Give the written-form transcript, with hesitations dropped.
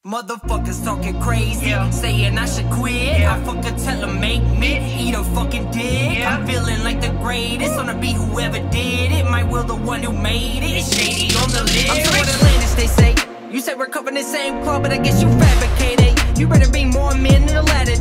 Motherfuckers talking crazy, saying I should quit. I fucking tell them make me eat a fucking dick. I'm feeling like the greatest on the beat, whoever did it. My will, the one who made it, is shady on the list. I'm so outlandish, they say. You say we're covering the same club, but I guess you fabricated. You better be more men than the ladder